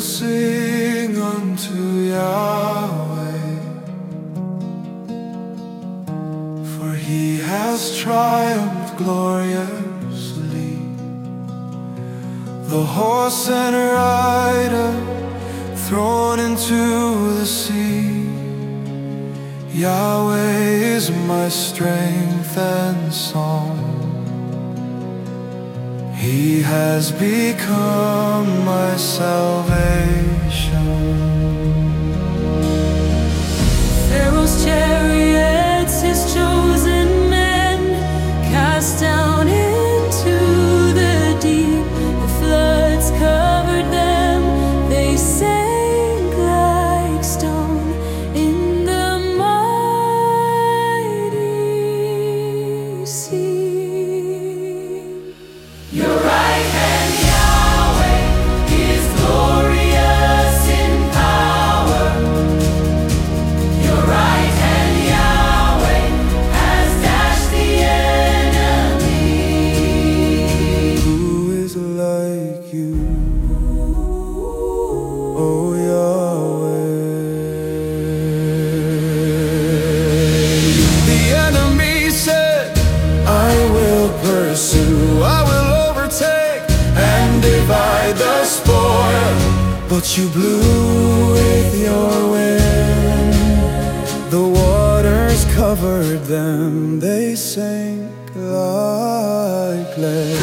will sing unto Yahweh, for He has triumphed gloriously. The horse and rider thrown into the sea. Yahweh is my strength and song. He has become my salvation. Pharaoh's chariots, his chosen men, cast down into the deep. The floods covered them, they sank like stone in the mighty sea. Your right hand, Yahweh, is glorious in power. Your right hand, Yahweh, has dashed the enemy. Who is like you, oh Yahweh? The enemy said, I will pursue, I will overtake and divide the spoil. But you blew with your wind, the waters covered them, they sank like lead.